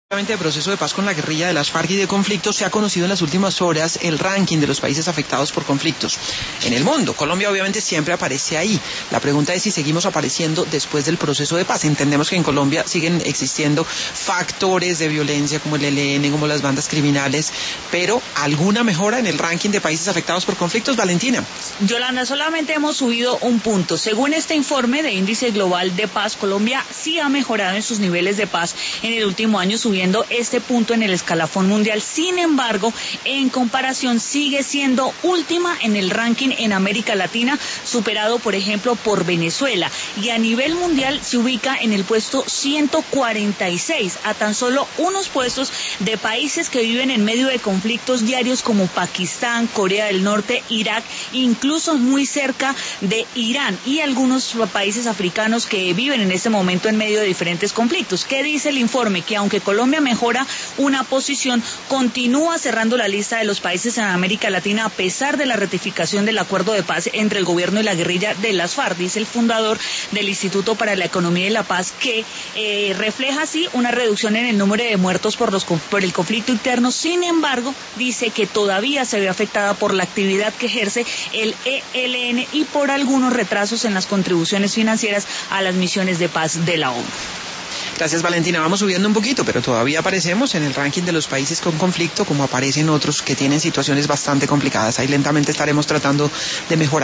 De proceso de paz con la guerrilla de las FARC y de conflictos, se ha conocido en las últimas horas el ranking de los países afectados por conflictos en el mundo. Colombia obviamente siempre aparece ahí. La pregunta es si seguimos apareciendo después del proceso de paz. Entendemos que en Colombia siguen existiendo factores de violencia como el ELN, como las bandas criminales, pero ¿alguna mejora en el ranking de países afectados por conflictos, Valentina? Yolanda, solamente hemos subido un punto. Según este informe de Índice Global de Paz, Colombia sí ha mejorado en sus niveles de paz en el último año, subiendo este punto en el escalafón mundial. Sin embargo, en comparación sigue siendo última en el ranking en América Latina, superado por ejemplo por Venezuela, y a nivel mundial se ubica en el puesto 146, a tan solo unos puestos de países que viven en medio de conflictos diarios como Pakistán, Corea del Norte, Irak, incluso muy cerca de Irán y algunos países africanos que viven en este momento en medio de diferentes conflictos. ¿Qué dice el informe? Que aunque Colombia mejora una posición, continúa cerrando la lista de los países en América Latina a pesar de la ratificación del acuerdo de paz entre el gobierno y la guerrilla de las FARC, dice el fundador del Instituto para la Economía y la Paz, que refleja así una reducción en el número de muertos por el conflicto interno. Sin embargo, dice que todavía se ve afectada por la actividad que ejerce el ELN y por algunos retrasos en las contribuciones financieras a las misiones de paz de la ONU. Gracias, Valentina. Vamos subiendo un poquito, pero todavía aparecemos en el ranking de los países con conflicto, como aparecen otros que tienen situaciones bastante complicadas. Ahí lentamente estaremos tratando de mejorar.